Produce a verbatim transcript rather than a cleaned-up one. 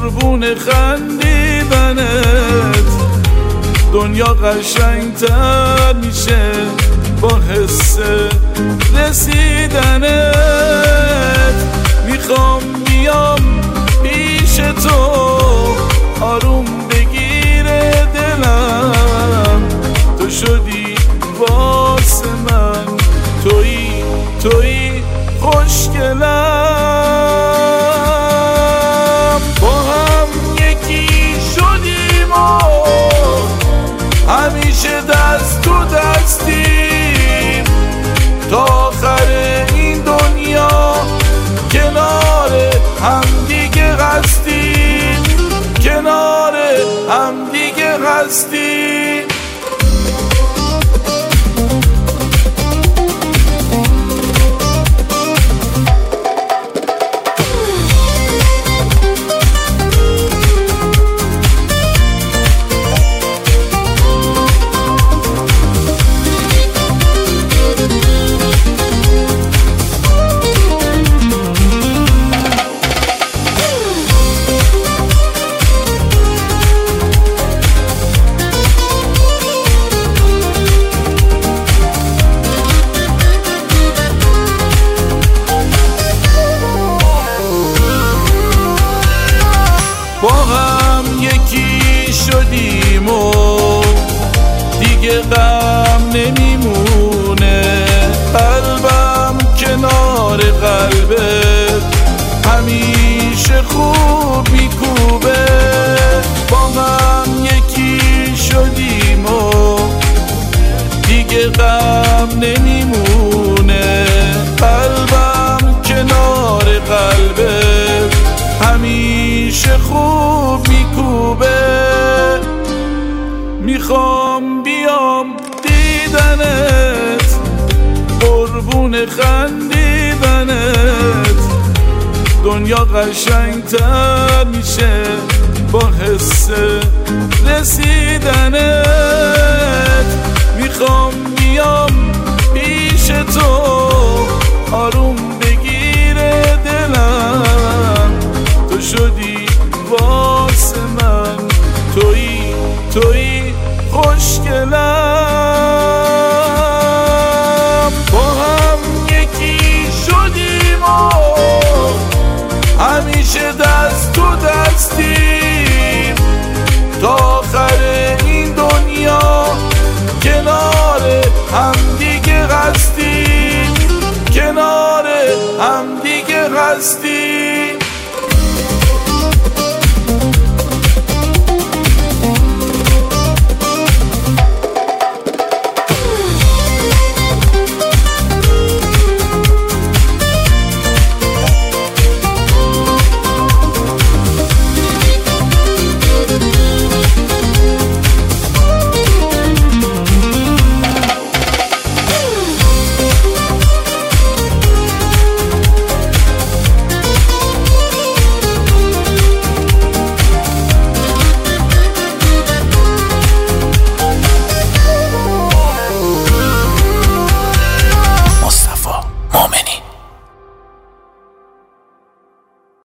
قربون خندیدنت دنیا قشنگتر میشه با حس رسیدنت. میخوام بیام پیش تو آروم بگیره دلم، تو شدی واسه من، تویی تویی خوشگلم. با هم یکی شدیم و همیشه دست تو دستیم تا آخر این دنیا، کنار هم دیگه هستیم، کنار هم دیگه هستیم. با هم یکی شدیم و دیگه غم نمیمونه، قلبم کنار قلبت همیشه خوب میکوبه. با هم یکی شدیم و دیگه غم نمیمونه، قلبم کنار قلبت همیشه خوب میکوبه. میخوام بیام دیدنت قربون خندیدنت دنیا قشنگتر میشه با حس رسیدنت. میخوام بیام پیش تو آروم بگیره دلم، تو شدی واسه من، تویی تویی خوشگلم. با هم یکی شدیم و همیشه دست تو دستیم تا آخر این دنیا، کنار هم دیگه هستیم، کنار هم دیگه هستیم.